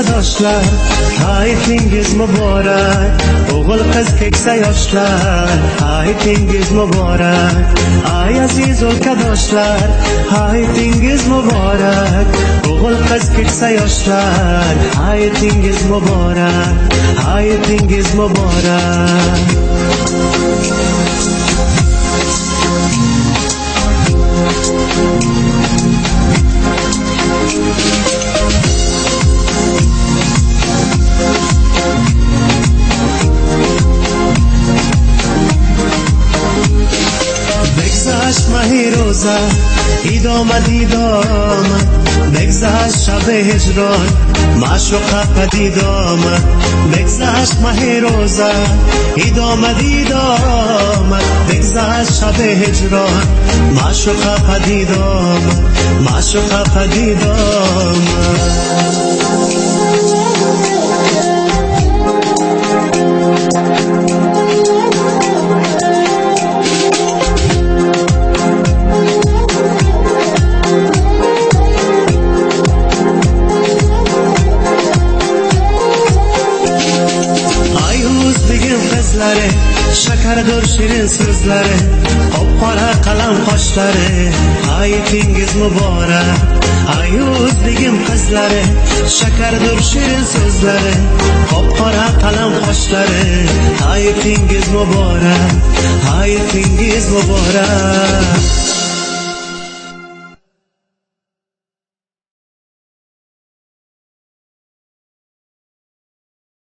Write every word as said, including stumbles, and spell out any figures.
keksa doshlar, hayitingiz muborak. O'g'il qiz keksa yoshlar, hayitingiz muborak. Ay aziz o'lkadoshlar, hayitingiz muborak. O'g'il qiz keksa yoshlar, hayitingiz muborak, hayitingiz muborak. بگذشت ماهی روزه ایدامه دیدامه، بگذشت شب هجران معشوقه پدیدامه. بگذشت ماهی روزه ایدامه دیدامه، بگذشت شب هجران معشوقه پدیدامه، معشوقه پدیدامه. Shakardur shirin so'zlari, qop-qora qalam qoshlari, hayitingiz muborak. Ayuz begim qizlari, shakardur shirin so'zlari, qop-qora qalam qoshlari, hayitingiz muborak, hayitingiz muborak.